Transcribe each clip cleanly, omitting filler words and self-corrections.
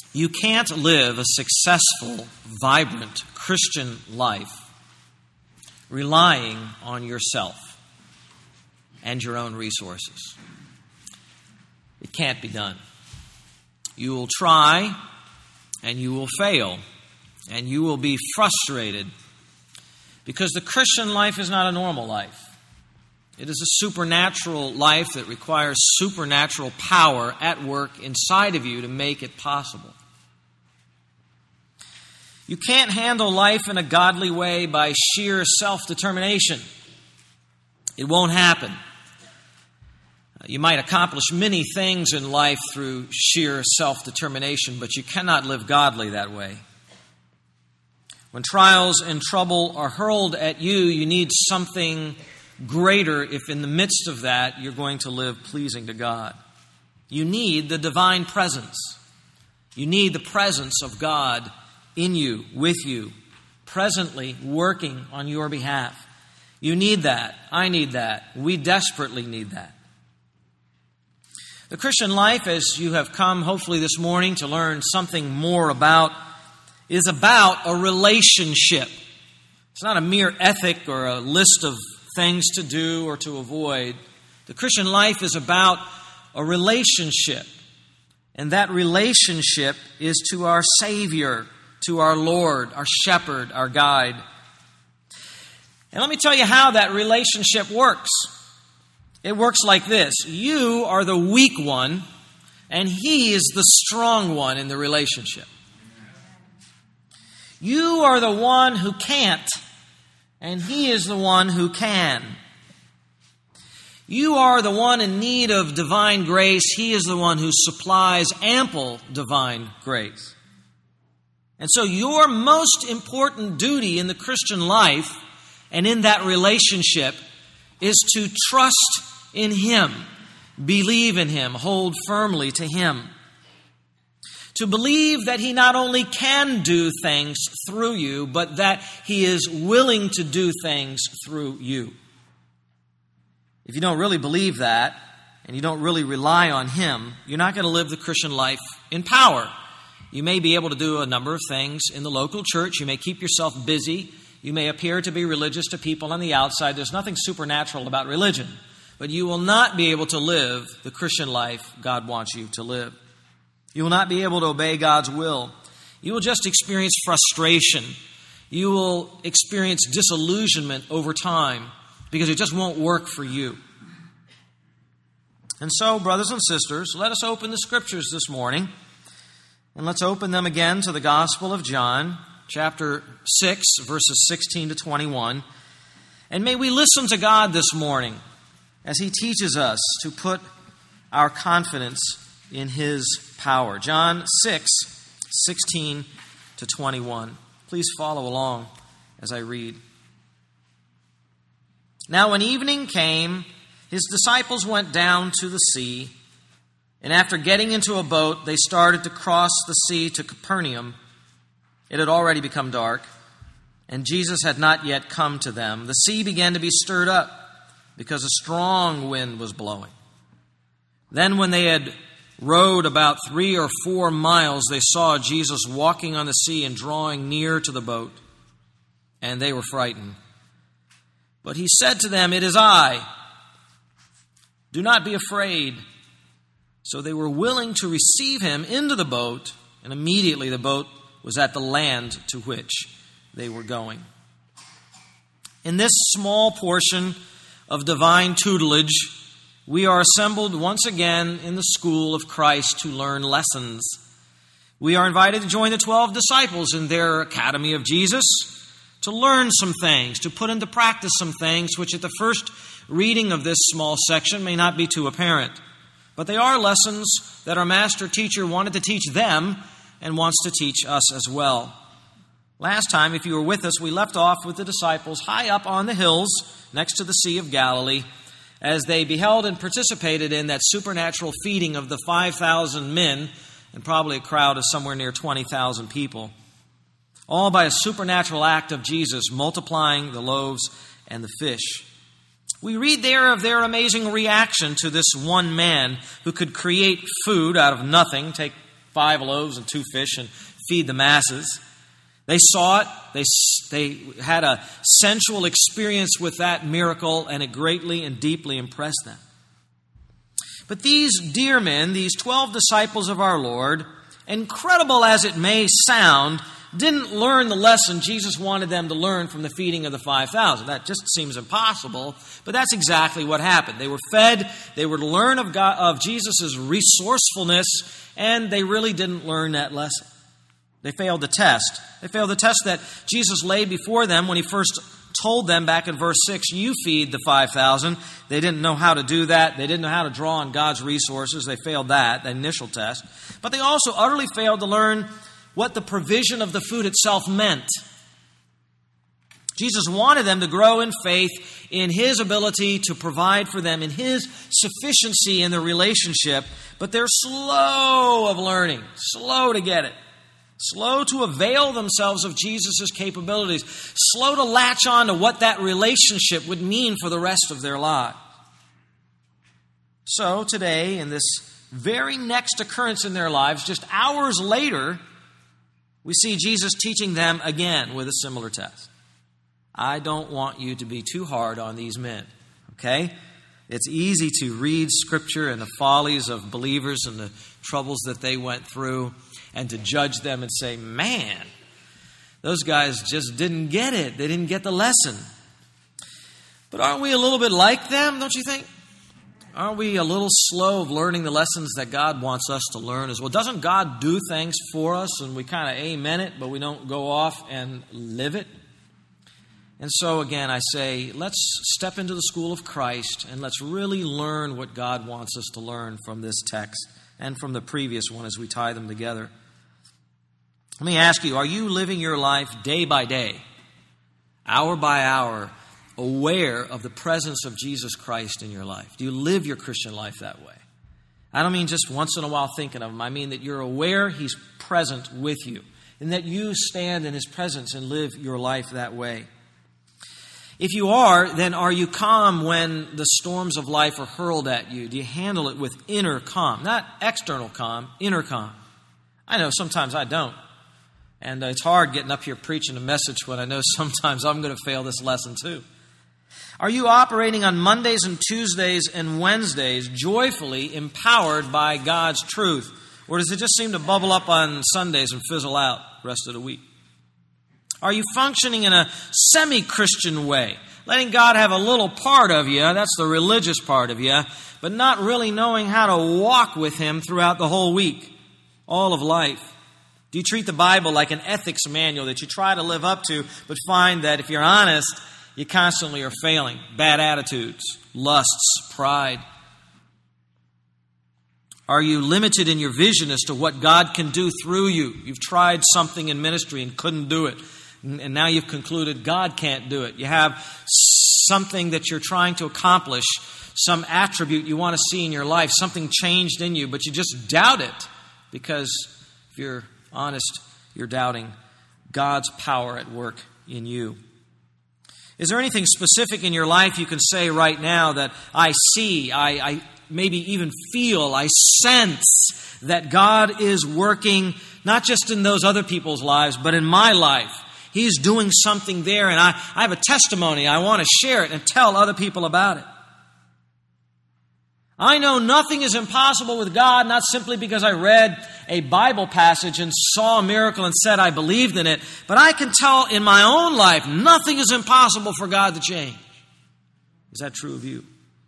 You can't live a successful, vibrant Christian life relying on yourself and your own resources. It can't be done. You will try, and you will fail, and you will be frustrated, because the Christian life is not a normal life. It is a supernatural life that requires supernatural power at work inside of you to make it possible. You can't handle life in a godly way by sheer self-determination. It won't happen. You might accomplish many things in life through sheer self-determination, but you cannot live godly that way. When trials and trouble are hurled at you, you need something greater if in the midst of that you're going to live pleasing to God. You need the divine presence. You need the presence of God in you, with you, presently working on your behalf. You need that. I need that. We desperately need that. The Christian life, as you have come hopefully this morning to learn something more about, is about a relationship. It's not a mere ethic or a list of things to do or to avoid. The Christian life is about a relationship. And that relationship is to our Savior, to our Lord, our Shepherd, our Guide. And let me tell you how that relationship works. It works like this. You are the weak one, and He is the strong one in the relationship. You are the one who can't, and He is the one who can. You are the one in need of divine grace. He is the one who supplies ample divine grace. And so your most important duty in the Christian life and in that relationship is to trust in Him, believe in Him, hold firmly to Him. To believe that He not only can do things through you, but that He is willing to do things through you. If you don't really believe that, and you don't really rely on Him, you're not going to live the Christian life in power. You may be able to do a number of things in the local church. You may keep yourself busy. You may appear to be religious to people on the outside. There's nothing supernatural about religion. But you will not be able to live the Christian life God wants you to live. You will not be able to obey God's will. You will just experience frustration. You will experience disillusionment over time because it just won't work for you. And so, brothers and sisters, let us open the Scriptures this morning. And let's open them again to the Gospel of John, chapter 6, verses 16 to 21. And may we listen to God this morning as He teaches us to put our confidence in His power. John 6, 16 to 21. Please follow along as I read. Now when evening came, His disciples went down to the sea, and after getting into a boat, they started to cross the sea to Capernaum. It had already become dark, and Jesus had not yet come to them. The sea began to be stirred up because a strong wind was blowing. Then when they had rowed about 3 or 4 miles, they saw Jesus walking on the sea and drawing near to the boat, and they were frightened. But He said to them, "It is I. Do not be afraid." So they were willing to receive Him into the boat, and immediately the boat was at the land to which they were going. In this small portion of divine tutelage, we are assembled once again in the school of Christ to learn lessons. We are invited to join the 12 disciples in their academy of Jesus, to learn some things, to put into practice some things which at the first reading of this small section may not be too apparent. But they are lessons that our master teacher wanted to teach them and wants to teach us as well. Last time, if you were with us, we left off with the disciples high up on the hills next to the Sea of Galilee as they beheld and participated in that supernatural feeding of the 5,000 men and probably a crowd of somewhere near 20,000 people. All by a supernatural act of Jesus multiplying the loaves and the fish. We read there of their amazing reaction to this one man who could create food out of nothing. Take 5 loaves and 2 fish and feed the masses. They saw it. They had a sensual experience with that miracle, and it greatly and deeply impressed them. But these dear men, these 12 disciples of our Lord, incredible as it may sound, didn't learn the lesson Jesus wanted them to learn from the feeding of the 5,000. That just seems impossible, but that's exactly what happened. They were fed, they were to learn of Jesus' resourcefulness, and they really didn't learn that lesson. They failed the test. They failed the test that Jesus laid before them when he first told them back in verse 6, you feed the 5,000. They didn't know how to do that. They didn't know how to draw on God's resources. They failed that initial test. But they also utterly failed to learn what the provision of the food itself meant. Jesus wanted them to grow in faith in his ability to provide for them, in his sufficiency in the relationship, but they're slow of learning, slow to get it. Slow to avail themselves of Jesus' capabilities. Slow to latch on to what that relationship would mean for the rest of their lives. So today, in this very next occurrence in their lives, just hours later, we see Jesus teaching them again with a similar test. I don't want you to be too hard on these men, okay? It's easy to read Scripture and the follies of believers and the troubles that they went through and to judge them and say, man, those guys just didn't get it. They didn't get the lesson. But aren't we a little bit like them, don't you think? Aren't we a little slow of learning the lessons that God wants us to learn as well? Doesn't God do things for us and we kind of amen it, but we don't go off and live it? And so again, I say, let's step into the school of Christ and let's really learn what God wants us to learn from this text and from the previous one as we tie them together. Let me ask you, are you living your life day by day, hour by hour, aware of the presence of Jesus Christ in your life? Do you live your Christian life that way? I don't mean just once in a while thinking of him. I mean that you're aware he's present with you and that you stand in his presence and live your life that way. If you are, then are you calm when the storms of life are hurled at you? Do you handle it with inner calm? Not external calm, inner calm. I know sometimes I don't. And it's hard getting up here preaching a message when I know sometimes I'm going to fail this lesson too. Are you operating on Mondays and Tuesdays and Wednesdays joyfully empowered by God's truth? Or does it just seem to bubble up on Sundays and fizzle out the rest of the week? Are you functioning in a semi-Christian way, letting God have a little part of you, that's the religious part of you, but not really knowing how to walk with him throughout the whole week, all of life? Do you treat the Bible like an ethics manual that you try to live up to, but find that if you're honest, you constantly are failing? Bad attitudes, lusts, pride. Are you limited in your vision as to what God can do through you? You've tried something in ministry and couldn't do it. And now you've concluded God can't do it. You have something that you're trying to accomplish, some attribute you want to see in your life, something changed in you, but you just doubt it because if you're honest, you're doubting God's power at work in you. Is there anything specific in your life you can say right now that I see, I maybe even feel, I sense that God is working not just in those other people's lives, but in my life? He's doing something there, and I have a testimony. I want to share it and tell other people about it. I know nothing is impossible with God, not simply because I read a Bible passage and saw a miracle and said I believed in it, but I can tell in my own life nothing is impossible for God to change. Is that true of you?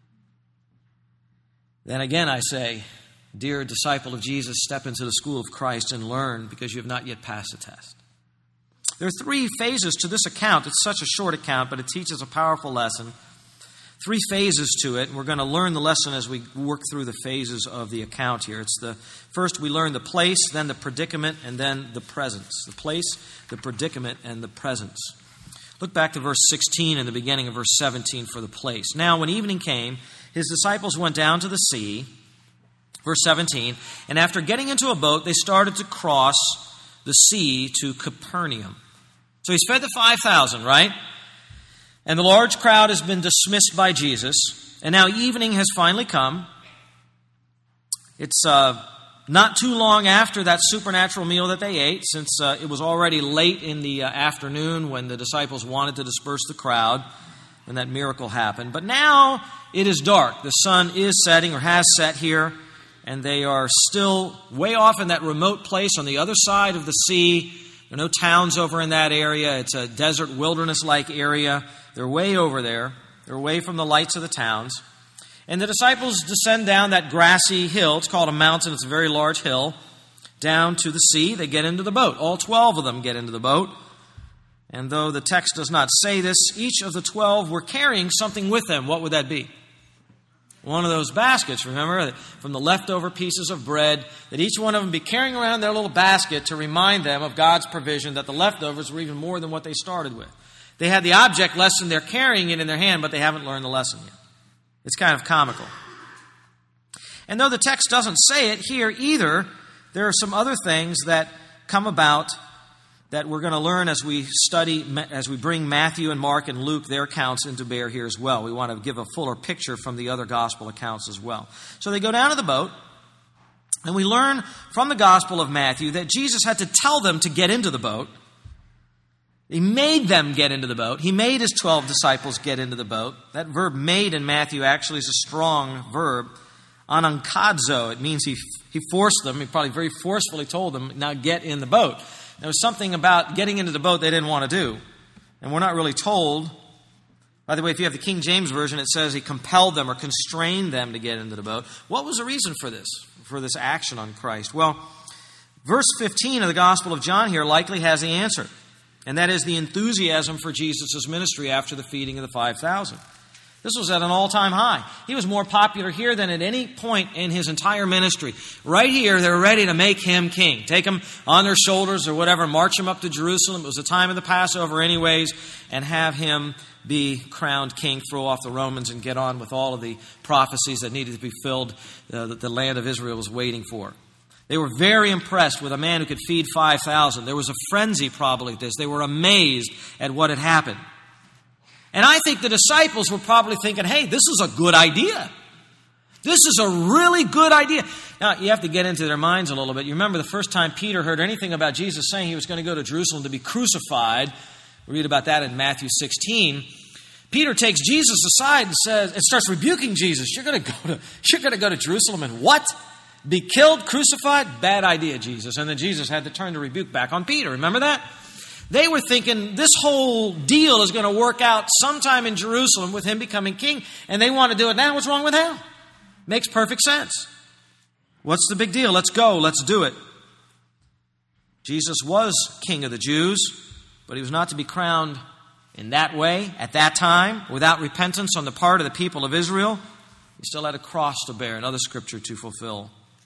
Then again I say, dear disciple of Jesus, step into the school of Christ and learn because you have not yet passed the test. There are 3 phases to this account. It's such a short account, but it teaches a powerful lesson. 3 phases to it, and we're going to learn the lesson as we work through the phases of the account here. It's the first we learn the place, then the predicament, and then the presence. The place, the predicament, and the presence. Look back to verse 16 and the beginning of verse 17 for the place. Now, when evening came, his disciples went down to the sea, verse 17, and after getting into a boat, they started to cross the sea to Capernaum. So he's fed the 5,000, right? And the large crowd has been dismissed by Jesus. And now evening has finally come. It's not too long after that supernatural meal that they ate, since it was already late in the afternoon when the disciples wanted to disperse the crowd, when that miracle happened. But now it is dark. The sun is setting, or has set here, and they are still way off in that remote place on the other side of the sea. There are no towns over in that area. It's a desert, wilderness-like area. They're way over there. They're away from the lights of the towns. And the disciples descend down that grassy hill. It's called a mountain. It's a very large hill. Down to the sea. They get into the boat. All 12 of them get into the boat. And though the text does not say this, each of the 12 were carrying something with them. What would that be? One of those baskets, remember, from the leftover pieces of bread, that each one of them be carrying around their little basket to remind them of God's provision, that the leftovers were even more than what they started with. They had the object lesson, they're carrying it in their hand, but they haven't learned the lesson yet. It's kind of comical. And though the text doesn't say it here either, there are some other things that come about that we're going to learn as we study, as we bring Matthew and Mark and Luke, their accounts, into bear here as well. We want to give a fuller picture from the other gospel accounts as well. So they go down to the boat, and we learn from the Gospel of Matthew that Jesus had to tell them to get into the boat. He made them get into the boat. He made his 12 disciples get into the boat. That verb made in Matthew actually is a strong verb. Anankadzo. It means he forced them. He probably very forcefully told them, now get in the boat. There was something about getting into the boat they didn't want to do. And we're not really told. By the way, if you have the King James Version, it says he compelled them or constrained them to get into the boat. What was the reason for this action on Christ? Well, verse 15 of the Gospel of John here likely has the answer. And that is the enthusiasm for Jesus' ministry after the feeding of the 5,000. This was at an all-time high. He was more popular here than at any point in his entire ministry. Right here, they were ready to make him king. Take him on their shoulders or whatever, march him up to Jerusalem. It was the time of the Passover anyways, and have him be crowned king, throw off the Romans, and get on with all of the prophecies that needed to be filled that the land of Israel was waiting for. They were very impressed with a man who could feed 5,000. There was a frenzy probably at this. They were amazed at what had happened. And I think the disciples were probably thinking, hey, this is a good idea. This is a really good idea. Now, you have to get into their minds a little bit. You remember the first time Peter heard anything about Jesus saying he was going to go to Jerusalem to be crucified. We read about that in Matthew 16. Peter takes Jesus aside and starts rebuking Jesus. You're going to go to Jerusalem and what? Be killed, crucified? Bad idea, Jesus. And then Jesus had to turn the rebuke back on Peter. Remember that? They were thinking this whole deal is going to work out sometime in Jerusalem with him becoming king, and they want to do it now. What's wrong with that? Makes perfect sense. What's the big deal? Let's go. Let's do it. Jesus was king of the Jews, but he was not to be crowned in that way at that time without repentance on the part of the people of Israel. He still had a cross to bear, another scripture to fulfill.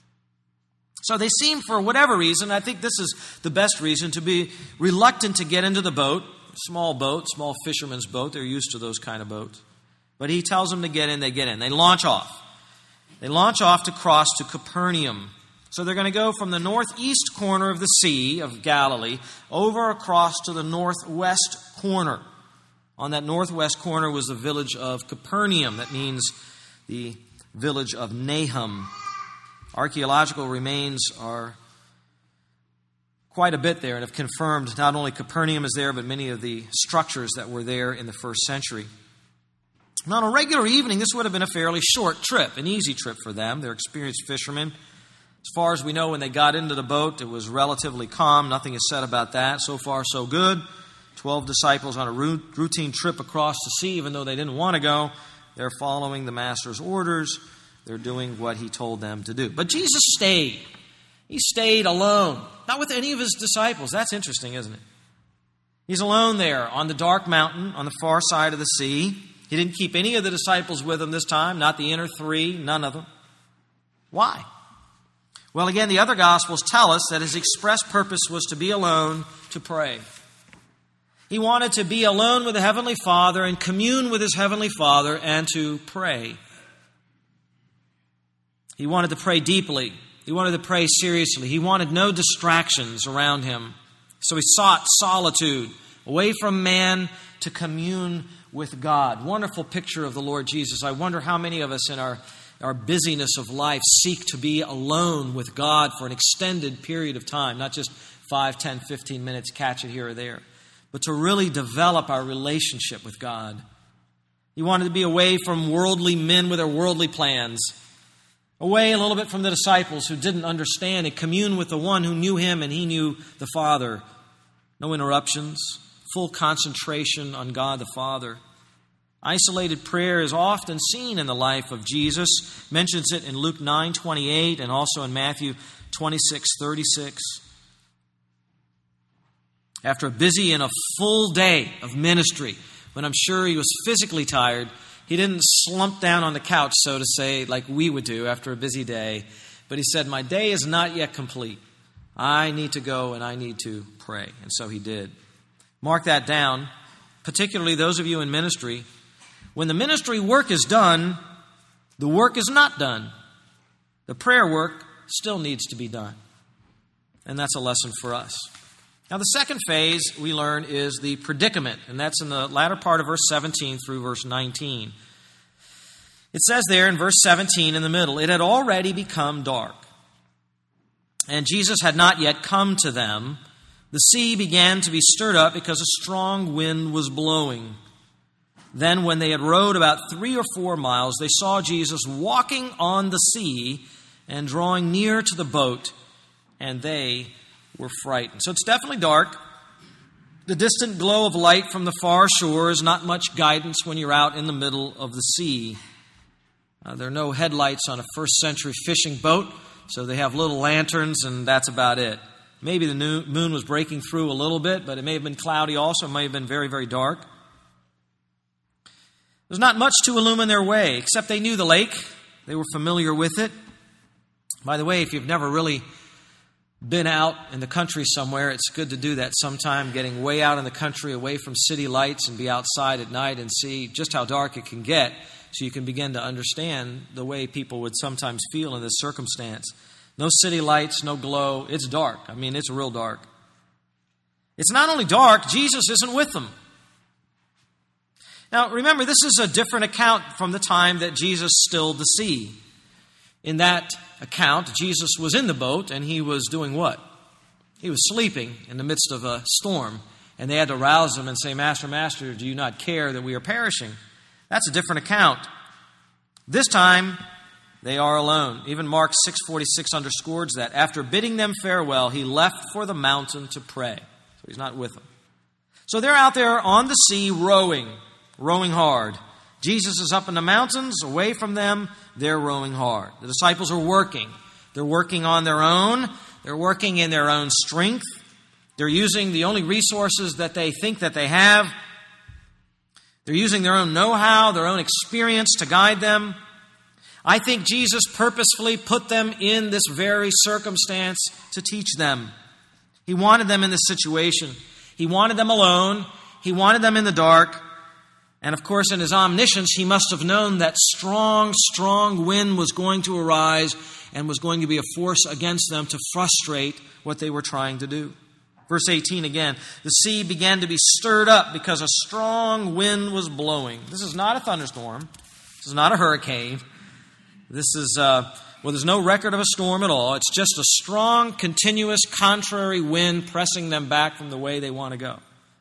So they seem, for whatever reason, I think this is the best reason, to be reluctant to get into the boat. Small fisherman's boat. They're used to those kind of boats. But he tells them to get in, they get in. They launch off. They launch off to cross to Capernaum. So they're going to go from the northeast corner of the Sea of Galilee over across to the northwest corner. On that northwest corner was the village of Capernaum. That means the village of Nahum. Archaeological remains are quite a bit there and have confirmed not only Capernaum is there, but many of the structures that were there in the first century. Now, on a regular evening, this would have been a fairly short trip, an easy trip for them. They're experienced fishermen. As far as we know, when they got into the boat, it was relatively calm. Nothing is said about that. So far, so good. 12 disciples on a routine trip across the sea, even though they didn't want to go. They're following the master's orders. They're doing what he told them to do. But Jesus stayed. He stayed alone. Not with any of his disciples. That's interesting, isn't it? He's alone there on the dark mountain on the far side of the sea. He didn't keep any of the disciples with him this time. Not the inner three. None of them. Why? Well, again, the other Gospels tell us that his express purpose was to be alone to pray. He wanted to be alone with the Heavenly Father and commune with his Heavenly Father and to pray. He wanted to pray deeply. He wanted to pray seriously. He wanted no distractions around him. So he sought solitude, away from man to commune with God. Wonderful picture of the Lord Jesus. I wonder how many of us in our our busyness of life, seek to be alone with God for an extended period of time, not just 5, 10, 15 minutes, catch it here or there, but to really develop our relationship with God. He wanted to be away from worldly men with their worldly plans, away a little bit from the disciples who didn't understand, and commune with the one who knew him and he knew the Father. No interruptions, full concentration on God the Father. Isolated prayer is often seen in the life of Jesus. Mentions it in Luke 9:28 and also in Matthew 26:36. After a busy and a full day of ministry, when I'm sure he was physically tired, he didn't slump down on the couch, so to say, like we would do after a busy day. But he said, my day is not yet complete. I need to go and I need to pray. And so he did. Mark that down, particularly those of you in ministry. When the ministry work is done, the work is not done. The prayer work still needs to be done. And that's a lesson for us. Now, the second phase we learn is the predicament, and that's in the latter part of verse 17 through verse 19. It says there in verse 17 in the middle, it had already become dark, and Jesus had not yet come to them. The sea began to be stirred up because a strong wind was blowing. Then when they had rowed about 3 or 4 miles, they saw Jesus walking on the sea and drawing near to the boat, and they were frightened. So it's definitely dark. The distant glow of light from the far shore is not much guidance when you're out in the middle of the sea. There are no headlights on a first century fishing boat, so they have little lanterns, and that's about it. Maybe the moon was breaking through a little bit, but it may have been cloudy also. It may have been very, very dark. There's not much to illumine their way, except they knew the lake. They were familiar with it. By the way, if you've never really been out in the country somewhere, it's good to do that sometime, getting way out in the country away from city lights and be outside at night and see just how dark it can get, so you can begin to understand the way people would sometimes feel in this circumstance. No city lights, no glow. It's dark. I mean, it's real dark. It's not only dark, Jesus isn't with them. Now, remember, this is a different account from the time that Jesus stilled the sea. In that account, Jesus was in the boat and he was doing what? He was sleeping in the midst of a storm, and they had to rouse him and say, Master, Master, do you not care that we are perishing? That's a different account. This time, they are alone. Even Mark 6:46 underscores that. After bidding them farewell, he left for the mountain to pray. So he's not with them. So they're out there on the sea rowing hard. Jesus is up in the mountains, away from them. They're rowing hard. The disciples are working. They're working on their own. They're working in their own strength. They're using the only resources that they think that they have. They're using their own know-how, their own experience to guide them. I think Jesus purposefully put them in this very circumstance to teach them. He wanted them in this situation. He wanted them alone. He wanted them in the dark. And of course, in his omniscience, he must have known that strong, strong wind was going to arise and was going to be a force against them to frustrate what they were trying to do. Verse 18 again, the sea began to be stirred up because a strong wind was blowing. This is not a thunderstorm. This is not a hurricane. This is, there's no record of a storm at all. It's just a strong, continuous, contrary wind pressing them back from the way they want to go.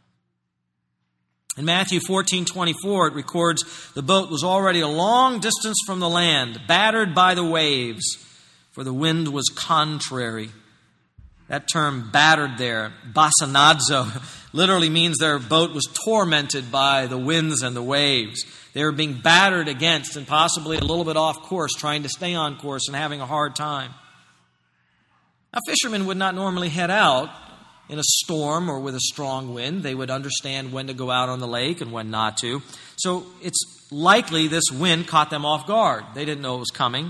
In Matthew 14:24, it records the boat was already a long distance from the land, battered by the waves, for the wind was contrary. That term battered there, basanadzo, literally means their boat was tormented by the winds and the waves. They were being battered against and possibly a little bit off course, trying to stay on course and having a hard time. Now, fishermen would not normally head out in a storm or with a strong wind. They would understand when to go out on the lake and when not to. So it's likely this wind caught them off guard. They didn't know it was coming.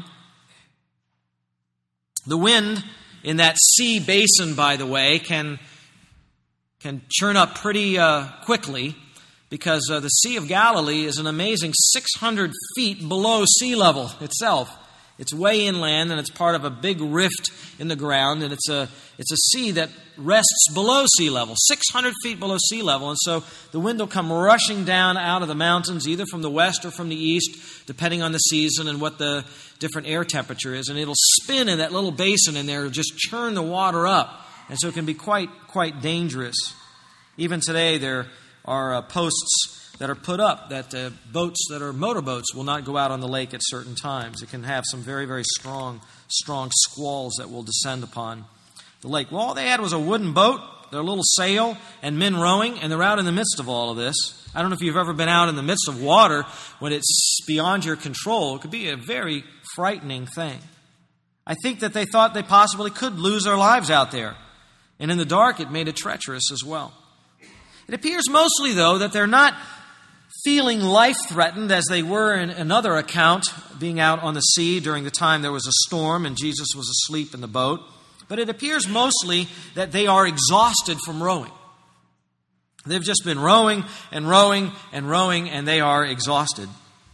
The wind in that sea basin, by the way, can churn up pretty quickly, because the Sea of Galilee is an amazing 600 feet below sea level itself. It's way inland, and it's part of a big rift in the ground, and it's a sea that rests below sea level, 600 feet below sea level, and so the wind will come rushing down out of the mountains, either from the west or from the east, depending on the season and what the different air temperature is, and it'll spin in that little basin in there to just churn the water up. And so it can be quite dangerous. Even today there are posts that are put up that boats that are motorboats will not go out on the lake at certain times. It can have some very, very strong squalls that will descend upon the lake. Well, all they had was a wooden boat, their little sail, and men rowing, and they're out in the midst of all of this. I don't know if you've ever been out in the midst of water when it's beyond your control. It could be a very frightening thing. I think that they thought they possibly could lose their lives out there. And in the dark, it made it treacherous as well. It appears mostly, though, that they're not feeling life-threatened as they were in another account, being out on the sea during the time there was a storm and Jesus was asleep in the boat. But it appears mostly that they are exhausted from rowing. They've just been rowing and rowing and rowing, and they are exhausted.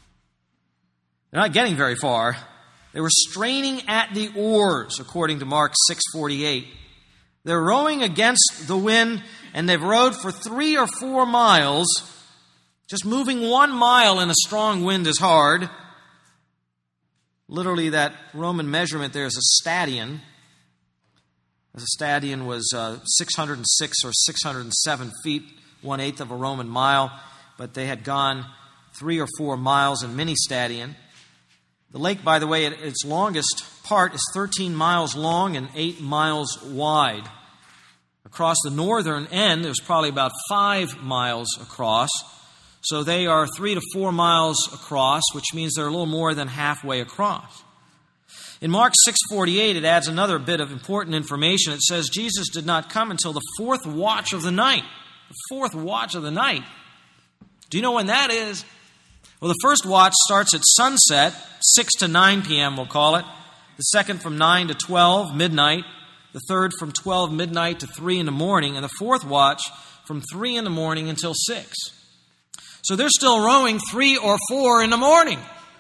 They're not getting very far. They were straining at the oars, according to Mark 6:48. They're rowing against the wind, and they've rowed for 3 or 4 miles. Just moving 1 mile in a strong wind is hard. Literally, that Roman measurement there is a stadion. As a stadion was 606 or 607 feet, 1/8 of a Roman mile, but they had gone 3 or 4 miles in mini stadion. The lake, by the way, at its longest part is 13 miles long and 8 miles wide. Across the northern end, there's probably about 5 miles across. So they are 3 to 4 miles across, which means they're a little more than halfway across. In Mark 6:48, it adds another bit of important information. It says Jesus did not come until the 4th watch of the night. The 4th watch of the night. Do you know when that is? Well, the first watch starts at sunset, 6 to 9 p.m. we'll call it. The second from 9 to 12, midnight. The third from 12 midnight to 3 in the morning. And the fourth watch from 3 in the morning until 6. So they're still rowing 3 or 4 in the morning.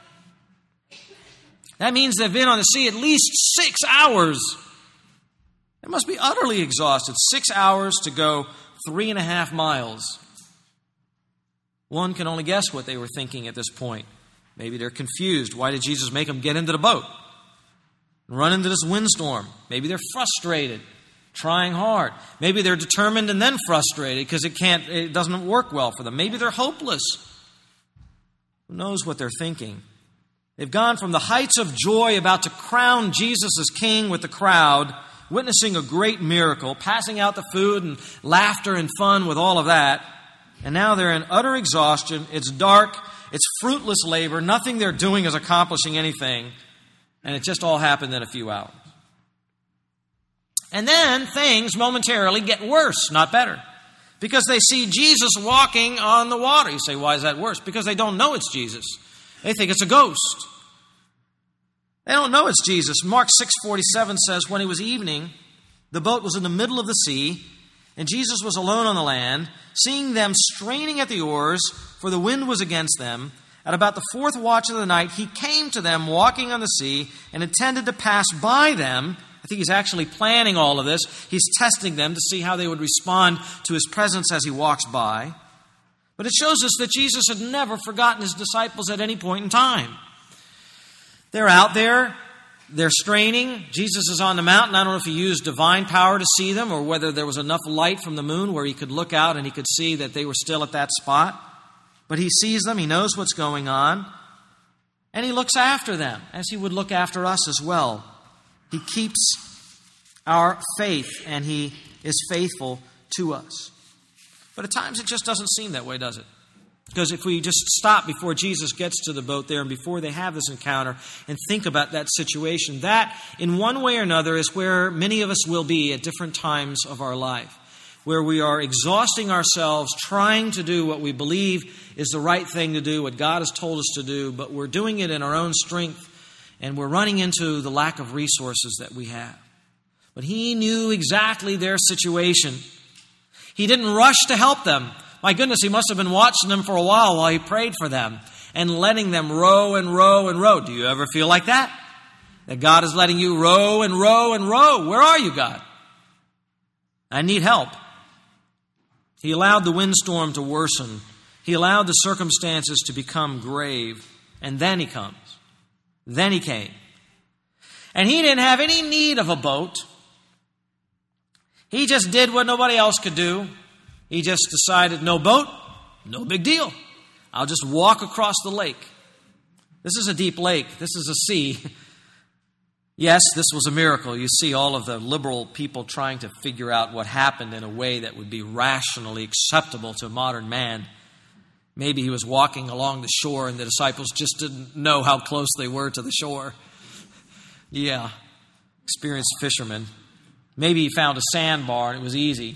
That means they've been on the sea at least 6 hours. They must be utterly exhausted. 6 hours to go 3.5 miles. One can only guess what they were thinking at this point. Maybe they're confused. Why did Jesus make them get into the boat and run into this windstorm? Maybe they're frustrated, trying hard. Maybe they're determined and then frustrated because it doesn't work well for them. Maybe they're hopeless. Who knows what they're thinking? They've gone from the heights of joy about to crown Jesus as king with the crowd, witnessing a great miracle, passing out the food and laughter and fun with all of that. And now they're in utter exhaustion. It's dark. It's fruitless labor. Nothing they're doing is accomplishing anything. And it just all happened in a few hours. And then things momentarily get worse, not better. Because they see Jesus walking on the water. You say, why is that worse? Because they don't know it's Jesus. They think it's a ghost. They don't know it's Jesus. Mark 6:47 says, when it was evening, the boat was in the middle of the sea, and Jesus was alone on the land. Seeing them straining at the oars, for the wind was against them, at about the 4th watch of the night, he came to them walking on the sea and intended to pass by them. I think he's actually planning all of this. He's testing them to see how they would respond to his presence as he walks by. But it shows us that Jesus had never forgotten his disciples at any point in time. They're out there. They're straining. Jesus is on the mountain. I don't know if he used divine power to see them or whether there was enough light from the moon where he could look out and he could see that they were still at that spot. But he sees them. He knows what's going on. And he looks after them as he would look after us as well. He keeps our faith and he is faithful to us. But at times it just doesn't seem that way, does it? Because if we just stop before Jesus gets to the boat there and before they have this encounter and think about that situation, that in one way or another is where many of us will be at different times of our life, where we are exhausting ourselves trying to do what we believe is the right thing to do, what God has told us to do, but we're doing it in our own strength and we're running into the lack of resources that we have. But he knew exactly their situation. He didn't rush to help them. My goodness, he must have been watching them for a while he prayed for them and letting them row and row and row. Do you ever feel like that? That God is letting you row and row and row. Where are you, God? I need help. He allowed the windstorm to worsen. He allowed the circumstances to become grave. And then he comes. Then he came. And he didn't have any need of a boat. He just did what nobody else could do. He just decided, no boat, no big deal. I'll just walk across the lake. This is a deep lake. This is a sea. Yes, this was a miracle. You see all of the liberal people trying to figure out what happened in a way that would be rationally acceptable to a modern man. Maybe he was walking along the shore and the disciples just didn't know how close they were to the shore. Yeah, experienced fishermen. Maybe he found a sandbar and it was easy.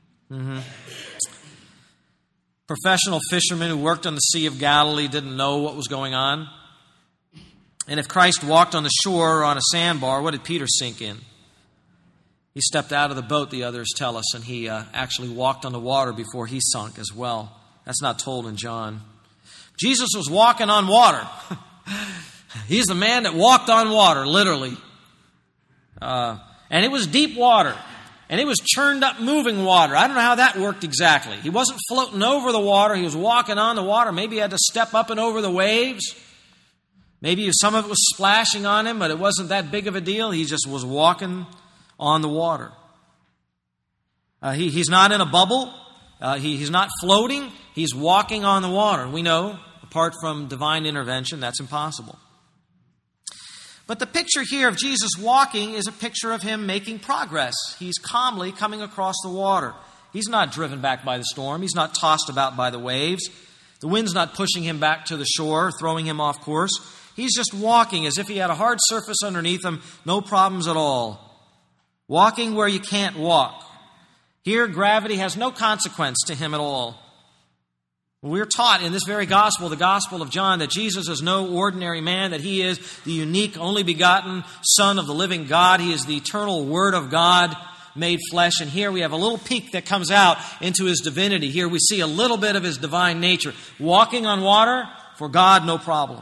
Professional fishermen who worked on the Sea of Galilee didn't know what was going on. And if Christ walked on the shore or on a sandbar, what did Peter sink in? He stepped out of the boat, the others tell us, and he actually walked on the water before he sunk as well. That's not told in John. Jesus was walking on water. He's the man that walked on water, literally. And it was deep water. And it was churned up, moving water. I don't know how that worked exactly. He wasn't floating over the water. He was walking on the water. Maybe he had to step up and over the waves. Maybe some of it was splashing on him, but it wasn't that big of a deal. He just was walking on the water. He's not in a bubble. He's not floating. He's walking on the water. We know, apart from divine intervention, that's impossible. But the picture here of Jesus walking is a picture of him making progress. He's calmly coming across the water. He's not driven back by the storm. He's not tossed about by the waves. The wind's not pushing him back to the shore, throwing him off course. He's just walking as if he had a hard surface underneath him, no problems at all. Walking where you can't walk. Here, gravity has no consequence to him at all. We're taught in this very gospel, the Gospel of John, that Jesus is no ordinary man, that he is the unique, only begotten Son of the living God. He is the eternal Word of God made flesh. And here we have a little peek that comes out into his divinity. Here we see a little bit of his divine nature. Walking on water, for God, no problem.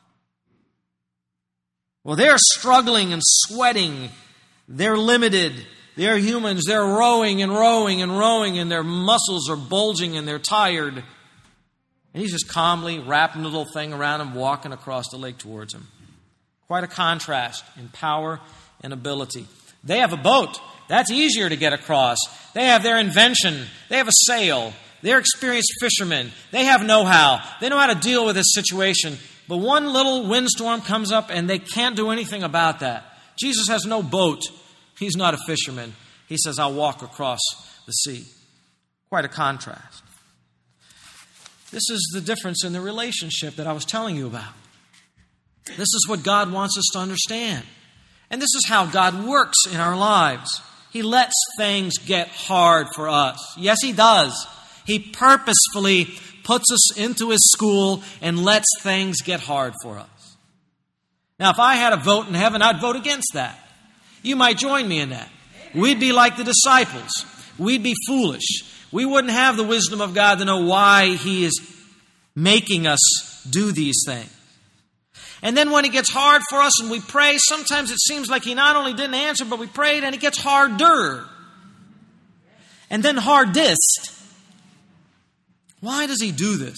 Well, they're struggling and sweating. They're limited. They're humans. They're rowing and rowing and rowing, and their muscles are bulging and they're tired. And he's just calmly wrapping the little thing around him, walking across the lake towards him. Quite a contrast in power and ability. They have a boat. That's easier to get across. They have their invention. They have a sail. They're experienced fishermen. They have know-how. They know how to deal with this situation. But one little windstorm comes up and they can't do anything about that. Jesus has no boat. He's not a fisherman. He says, I'll walk across the sea. Quite a contrast. This is the difference in the relationship that I was telling you about. This is what God wants us to understand. And this is how God works in our lives. He lets things get hard for us. Yes, He does. He purposefully puts us into His school and lets things get hard for us. Now, if I had a vote in heaven, I'd vote against that. You might join me in that. We'd be like the disciples. We'd be foolish. We wouldn't have the wisdom of God to know why He is making us do these things. And then when it gets hard for us and we pray, sometimes it seems like He not only didn't answer, but we prayed and it gets harder. And then hardest. Why does He do this?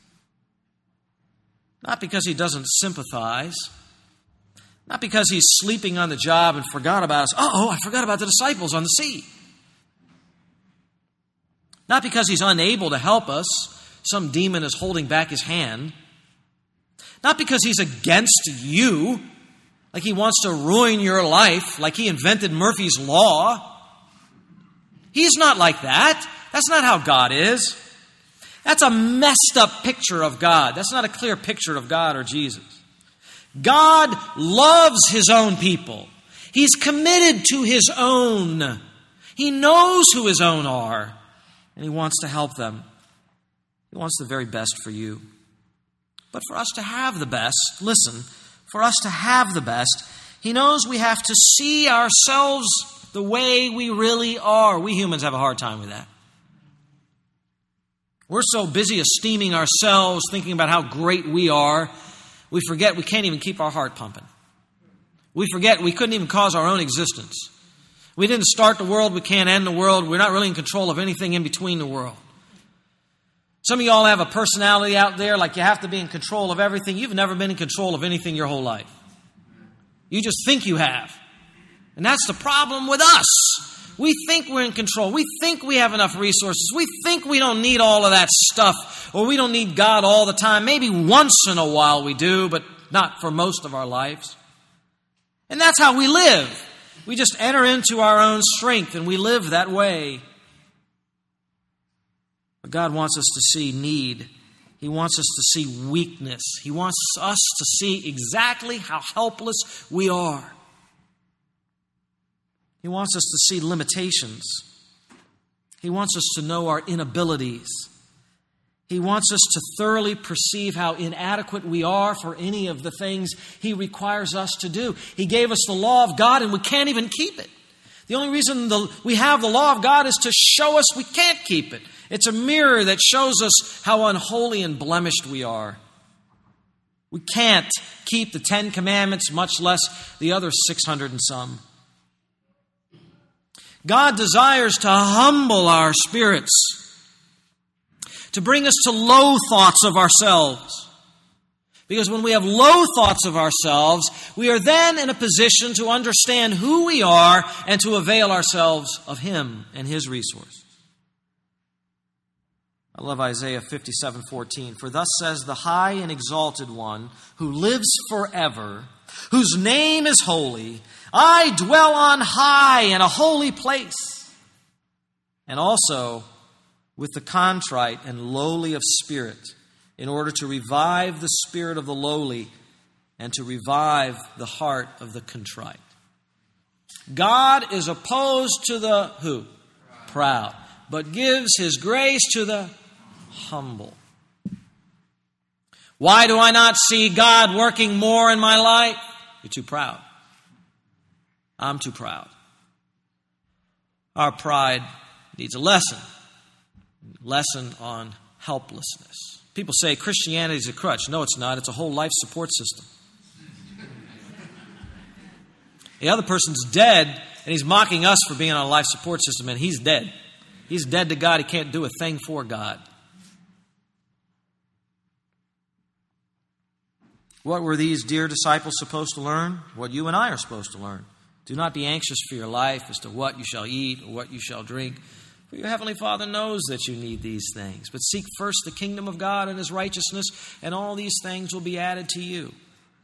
Not because He doesn't sympathize. Not because He's sleeping on the job and forgot about us. I forgot about the disciples on the sea. Not because He's unable to help us. Some demon is holding back His hand. Not because He's against you, like He wants to ruin your life, like He invented Murphy's Law. He's not like that. That's not how God is. That's a messed up picture of God. That's not a clear picture of God or Jesus. God loves His own people. He's committed to His own. He knows who His own are, and He wants to help them. He wants the very best for you. But for us to have the best, listen, for us to have the best, He knows we have to see ourselves the way we really are. We humans have a hard time with that. We're so busy esteeming ourselves, thinking about how great we are, we forget we can't even keep our heart pumping. We forget we couldn't even cause our own existence. We didn't start the world, we can't end the world. We're not really in control of anything in between the world. Some of y'all have a personality out there like you have to be in control of everything. You've never been in control of anything your whole life. You just think you have. And that's the problem with us. We think we're in control. We think we have enough resources. We think we don't need all of that stuff, or we don't need God all the time. Maybe once in a while we do, but not for most of our lives. And that's how we live. We just enter into our own strength and we live that way. But God wants us to see need. He wants us to see weakness. He wants us to see exactly how helpless we are. He wants us to see limitations. He wants us to know our inabilities. He wants us to thoroughly perceive how inadequate we are for any of the things He requires us to do. He gave us the law of God and we can't even keep it. The only reason we have the law of God is to show us we can't keep it. It's a mirror that shows us how unholy and blemished we are. We can't keep the 10 Commandments, much less the other 600 and some. God desires to humble our spirits, to bring us to low thoughts of ourselves. Because when we have low thoughts of ourselves, we are then in a position to understand who we are and to avail ourselves of Him and His resource. I love Isaiah 57:14. For thus says the high and exalted one who lives forever, whose name is holy, I dwell on high in a holy place, and also with the contrite and lowly of spirit, in order to revive the spirit of the lowly and to revive the heart of the contrite. God is opposed to the who? Proud. But gives His grace to the humble. Why do I not see God working more in my life? You're too proud. I'm too proud. Our pride needs a lesson. Lesson on helplessness. People say Christianity is a crutch. No, it's not. It's a whole life support system. The other person's dead, and he's mocking us for being on a life support system, and he's dead. He's dead to God. He can't do a thing for God. What were these dear disciples supposed to learn? What you and I are supposed to learn. Do not be anxious for your life as to what you shall eat or what you shall drink. For your Heavenly Father knows that you need these things. But seek first the kingdom of God and His righteousness, and all these things will be added to you.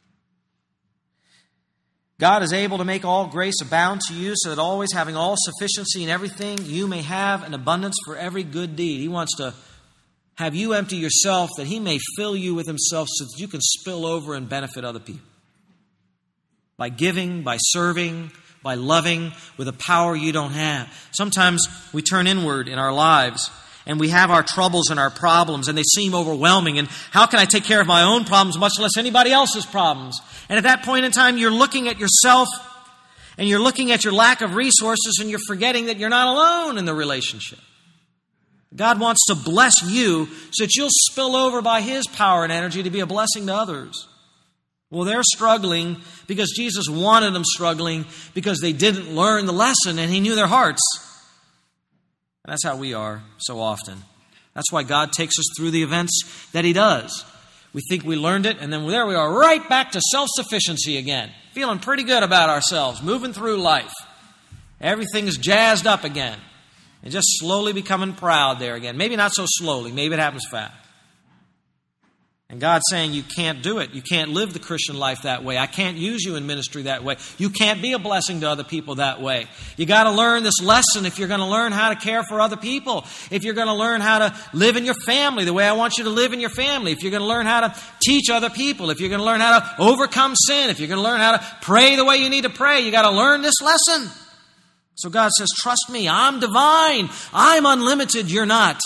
God is able to make all grace abound to you, so that always having all sufficiency in everything, you may have an abundance for every good deed. He wants to have you empty yourself, that He may fill you with Himself, so that you can spill over and benefit other people. By giving, by serving, by loving with a power you don't have. Sometimes we turn inward in our lives and we have our troubles and our problems and they seem overwhelming. And how can I take care of my own problems, much less anybody else's problems? And at that point in time, you're looking at yourself and you're looking at your lack of resources and you're forgetting that you're not alone in the relationship. God wants to bless you so that you'll spill over by His power and energy to be a blessing to others. Well, they're struggling because Jesus wanted them struggling because they didn't learn the lesson and He knew their hearts. And that's how we are so often. That's why God takes us through the events that He does. We think we learned it, and then there we are, right back to self-sufficiency again. Feeling pretty good about ourselves, moving through life. Everything's jazzed up again. And just slowly becoming proud there again. Maybe not so slowly. Maybe it happens fast. And God's saying you can't do it. You can't live the Christian life that way. I can't use you in ministry that way. You can't be a blessing to other people that way. You got to learn this lesson if you're going to learn how to care for other people. If you're going to learn how to live in your family the way I want you to live in your family. If you're going to learn how to teach other people. If you're going to learn how to overcome sin. If you're going to learn how to pray the way you need to pray. You got to learn this lesson. So God says, trust me. I'm divine. I'm unlimited. You're not.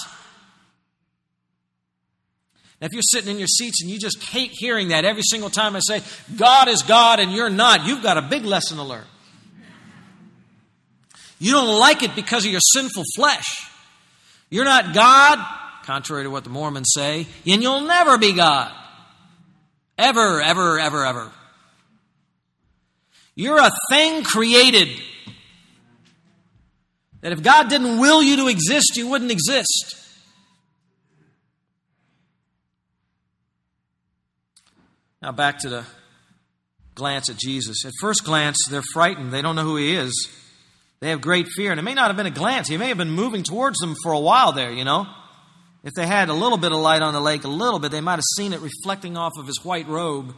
Now, if you're sitting in your seats and you just hate hearing that every single time I say, God is God and you're not, you've got a big lesson to learn. You don't like it because of your sinful flesh. You're not God, contrary to what the Mormons say, and you'll never be God. Ever, ever, ever, ever. You're a thing created. That if God didn't will you to exist, you wouldn't exist. Now back to the glance at Jesus. At first glance, they're frightened. They don't know who he is. They have great fear. And it may not have been a glance. He may have been moving towards them for a while there, you know. If they had a little bit of light on the lake, a little bit, they might have seen it reflecting off of his white robe.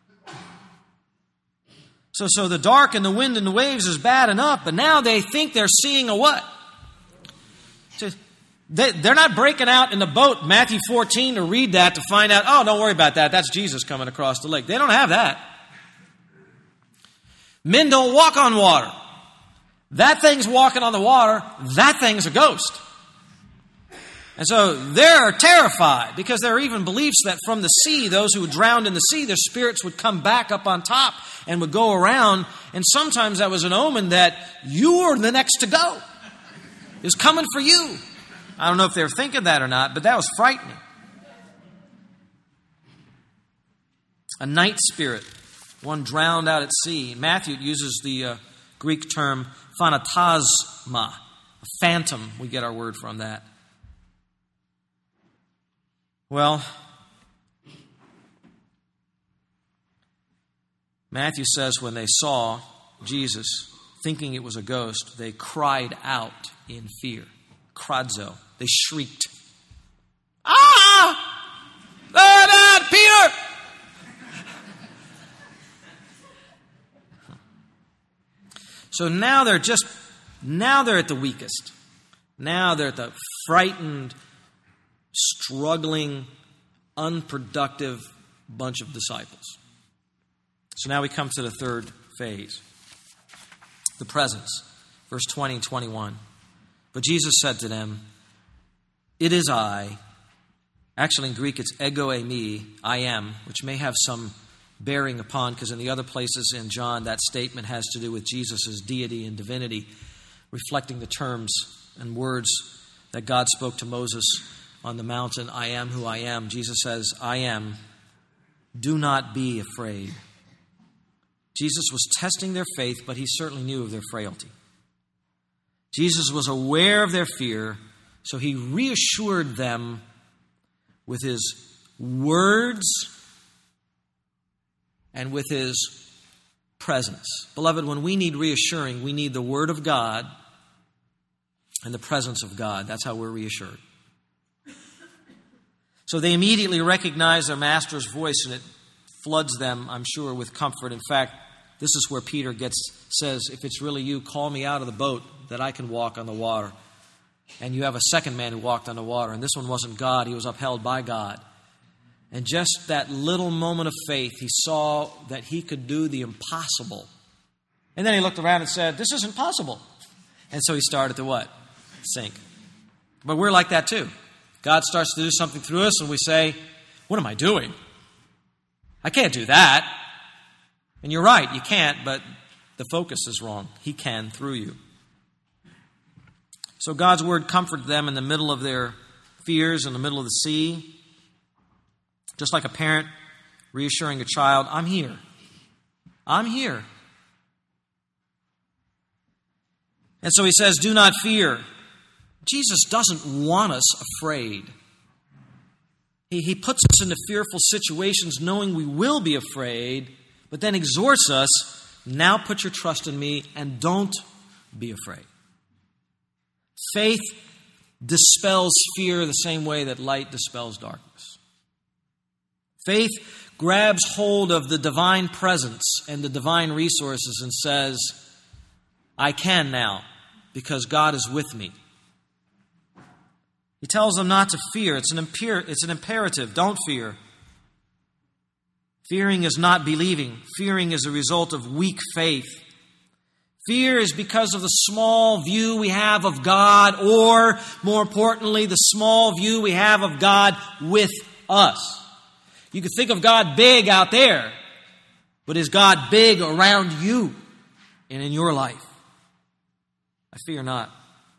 So the dark and the wind and the waves is bad enough, but now they think they're seeing a what? They're not breaking out in the boat, Matthew 14, to read that to find out, oh, don't worry about that. That's Jesus coming across the lake. They don't have that. Men don't walk on water. That thing's walking on the water. That thing's a ghost. And so they're terrified because there are even beliefs that from the sea, those who drowned in the sea, their spirits would come back up on top and would go around. And sometimes that was an omen that you were the next to go. It was coming for you. I don't know if they were thinking that or not, but that was frightening. A night spirit, one drowned out at sea. Matthew uses the Greek term phantasma, a phantom. We get our word from that. Well, Matthew says when they saw Jesus, thinking it was a ghost, they cried out in fear. Kradzo. They shrieked. Ah! Peter! So now they're at the weakest. Now they're at the frightened, struggling, unproductive bunch of disciples. So now we come to the third phase. The presence. Verse 20 and 21. But Jesus said to them, it is I. Actually, in Greek, it's ego eimi, I am, which may have some bearing upon, because in the other places in John, that statement has to do with Jesus' deity and divinity, reflecting the terms and words that God spoke to Moses on the mountain, I am who I am. Jesus says, I am. Do not be afraid. Jesus was testing their faith, but he certainly knew of their frailty. Jesus was aware of their fear, so he reassured them with his words and with his presence. Beloved, when we need reassuring, we need the Word of God and the presence of God. That's how we're reassured. So they immediately recognize their master's voice, and it floods them, I'm sure, with comfort. In fact, this is where Peter says, if it's really you, call me out of the boat that I can walk on the water. And you have a second man who walked on the water. And this one wasn't God. He was upheld by God. And just that little moment of faith, he saw that he could do the impossible. And then he looked around and said, this isn't possible. And so he started to what? Sink. But we're like that too. God starts to do something through us and we say, what am I doing? I can't do that. And you're right, you can't, but the focus is wrong. He can through you. So God's word comforted them in the middle of their fears, in the middle of the sea. Just like a parent reassuring a child, I'm here. I'm here. And so he says, do not fear. Jesus doesn't want us afraid. He puts us into fearful situations knowing we will be afraid, but then exhorts us, now put your trust in me and don't be afraid. Faith dispels fear the same way that light dispels darkness. Faith grabs hold of the divine presence and the divine resources and says, I can now because God is with me. He tells them not to fear. It's an imperative. Don't fear. Fearing is not believing. Fearing is a result of weak faith. Fear is because of the small view we have of God, or, more importantly, the small view we have of God with us. You can think of God big out there, but is God big around you and in your life? I fear not.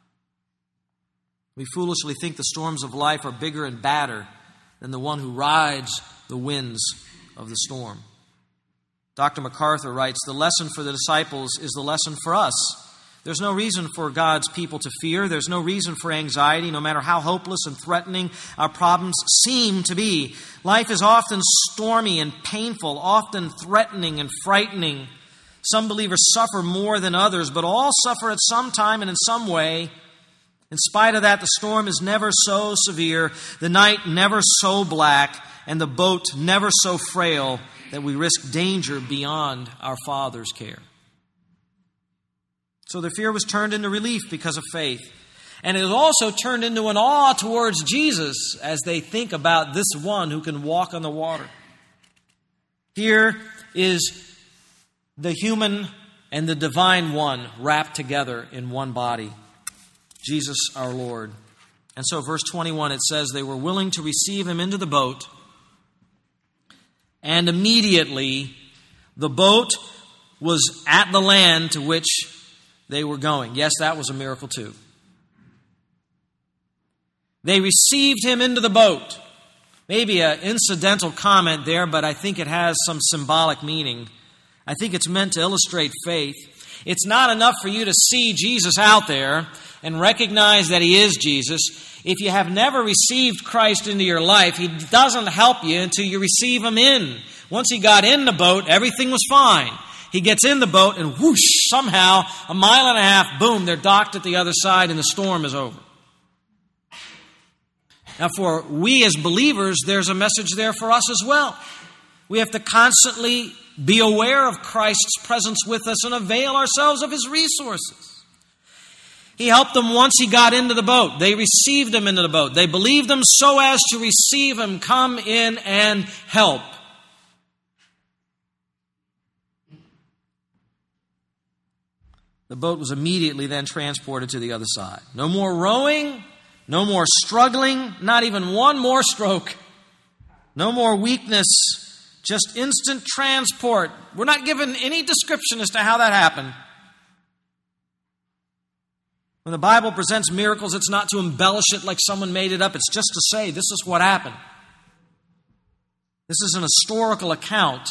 We foolishly think the storms of life are bigger and badder than the one who rides the winds of the storm. Dr. MacArthur writes, the lesson for the disciples is the lesson for us. There's no reason for God's people to fear. There's no reason for anxiety, no matter how hopeless and threatening our problems seem to be. Life is often stormy and painful, often threatening and frightening. Some believers suffer more than others, but all suffer at some time and in some way. In spite of that, the storm is never so severe, the night never so black, and the boat never so frail that we risk danger beyond our Father's care. So their fear was turned into relief because of faith. And it was also turned into an awe towards Jesus as they think about this one who can walk on the water. Here is the human and the divine one wrapped together in one body, Jesus our Lord. And so verse 21, it says, they were willing to receive him into the boat, and immediately the boat was at the land to which they were going. Yes, that was a miracle too. They received him into the boat. Maybe an incidental comment there, but I think it has some symbolic meaning. I think it's meant to illustrate faith. It's not enough for you to see Jesus out there and recognize that he is Jesus. If you have never received Christ into your life, he doesn't help you until you receive him in. Once he got in the boat, everything was fine. He gets in the boat and whoosh, somehow, a mile and a half, boom, they're docked at the other side and the storm is over. Now for we as believers, there's a message there for us as well. We have to constantly be aware of Christ's presence with us and avail ourselves of his resources. He helped them once he got into the boat. They received him into the boat. They believed him so as to receive him, come in and help. The boat was immediately then transported to the other side. No more rowing, no more struggling, not even one more stroke. No more weakness, just instant transport. We're not given any description as to how that happened. When the Bible presents miracles, it's not to embellish it like someone made it up. It's just to say, this is what happened. This is an historical account.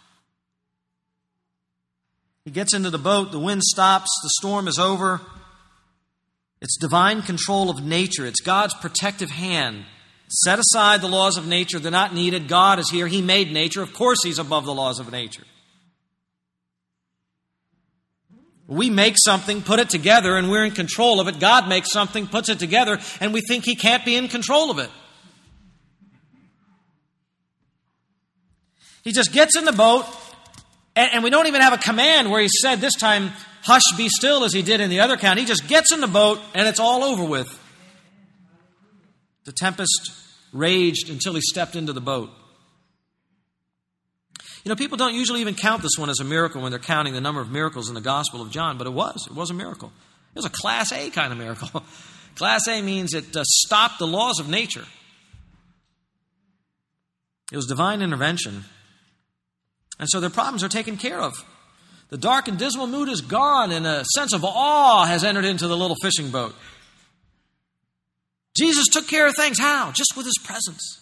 He gets into the boat, the wind stops, the storm is over. It's divine control of nature. It's God's protective hand. Set aside the laws of nature. They're not needed. God is here. He made nature. Of course he's above the laws of nature. We make something, put it together, and we're in control of it. God makes something, puts it together, and we think he can't be in control of it. He just gets in the boat, and we don't even have a command where he said this time, hush, be still, as he did in the other account. He just gets in the boat, and it's all over with. The tempest raged until he stepped into the boat. You know, people don't usually even count this one as a miracle when they're counting the number of miracles in the Gospel of John, but it was a miracle. It was a Class A kind of miracle. Class A means it stopped the laws of nature. It was divine intervention. And so their problems are taken care of. The dark and dismal mood is gone, and a sense of awe has entered into the little fishing boat. Jesus took care of things. How? Just with his presence.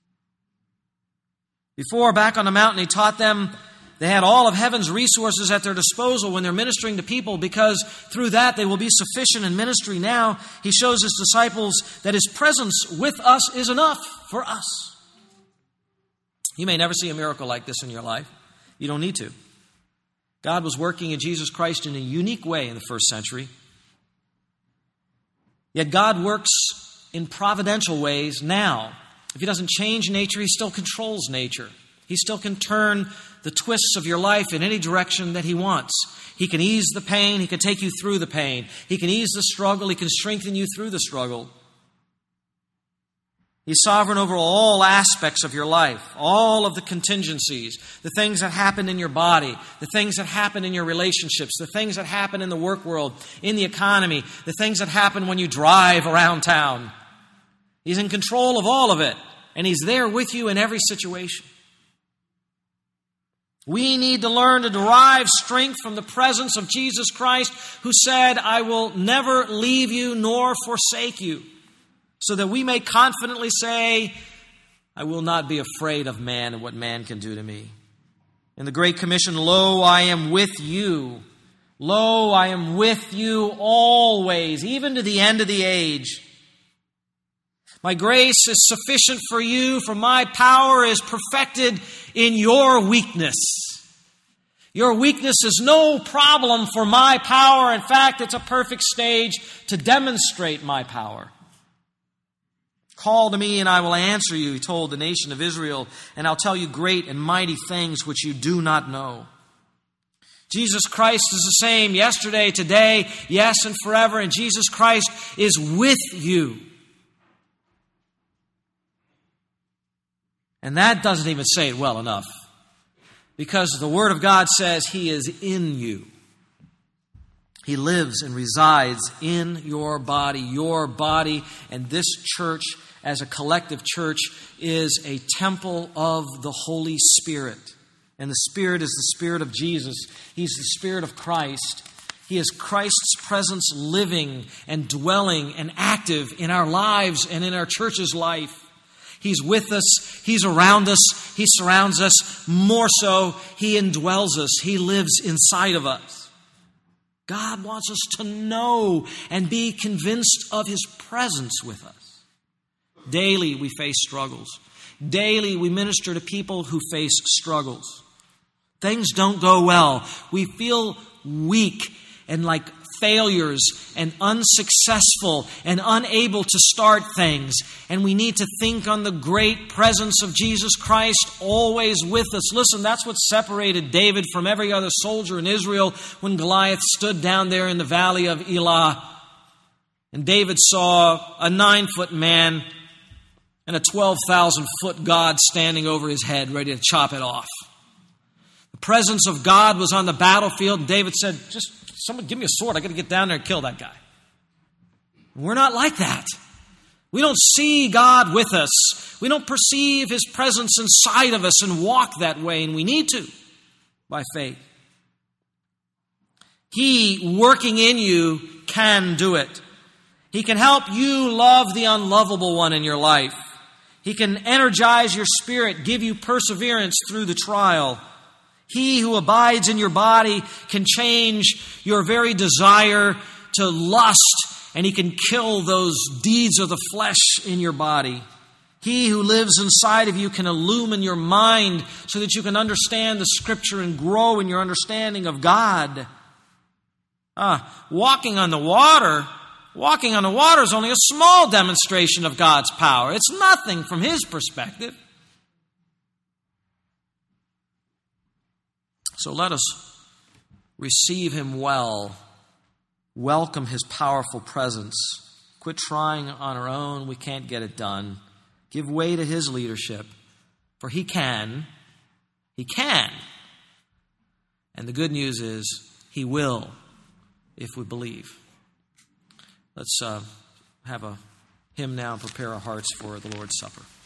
Before, back on the mountain, he taught them they had all of heaven's resources at their disposal when they're ministering to people, because through that they will be sufficient in ministry. Now he shows his disciples that his presence with us is enough for us. You may never see a miracle like this in your life. You don't need to. God was working in Jesus Christ in a unique way in the first century. Yet God works in providential ways now. If he doesn't change nature, he still controls nature. He still can turn the twists of your life in any direction that he wants. He can ease the pain. He can take you through the pain. He can ease the struggle. He can strengthen you through the struggle. He's sovereign over all aspects of your life, all of the contingencies, the things that happen in your body, the things that happen in your relationships, the things that happen in the work world, in the economy, the things that happen when you drive around town. He's in control of all of it, and he's there with you in every situation. We need to learn to derive strength from the presence of Jesus Christ, who said, I will never leave you nor forsake you, so that we may confidently say, I will not be afraid of man and what man can do to me. In the Great Commission, lo, I am with you Lo, I am with you always, even to the end of the age. My grace is sufficient for you, for my power is perfected in your weakness. Your weakness is no problem for my power. In fact, it's a perfect stage to demonstrate my power. Call to me and I will answer you, he told the nation of Israel, and I'll tell you great and mighty things which you do not know. Jesus Christ is the same yesterday, today, yes, and forever, and Jesus Christ is with you. And that doesn't even say it well enough, because the Word of God says He is in you. He lives and resides in your body, and this church, as a collective church, is a temple of the Holy Spirit. And the Spirit is the Spirit of Jesus. He's the Spirit of Christ. He is Christ's presence living and dwelling and active in our lives and in our church's life. He's with us. He's around us. He surrounds us. More so, He indwells us. He lives inside of us. God wants us to know and be convinced of His presence with us. Daily we face struggles. Daily we minister to people who face struggles. Things don't go well. We feel weak and like failures and unsuccessful and unable to start things. And we need to think on the great presence of Jesus Christ always with us. Listen, that's what separated David from every other soldier in Israel when Goliath stood down there in the valley of Elah. And David saw a 9-foot man and a 12,000-foot God standing over his head, ready to chop it off. The presence of God was on the battlefield. David said, just someone give me a sword. I got to get down there and kill that guy. We're not like that. We don't see God with us. We don't perceive His presence inside of us and walk that way, and we need to by faith. He, working in you, can do it. He can help you love the unlovable one in your life. He can energize your spirit, give you perseverance through the trial. He who abides in your body can change your very desire to lust, and He can kill those deeds of the flesh in your body. He who lives inside of you can illumine your mind so that you can understand the Scripture and grow in your understanding of God. Walking on the water is only a small demonstration of God's power. It's nothing from His perspective. So let us receive Him well, welcome His powerful presence, quit trying on our own. We can't get it done. Give way to His leadership, for He can. He can. And the good news is He will, if we believe. Let's have a hymn now and prepare our hearts for the Lord's Supper.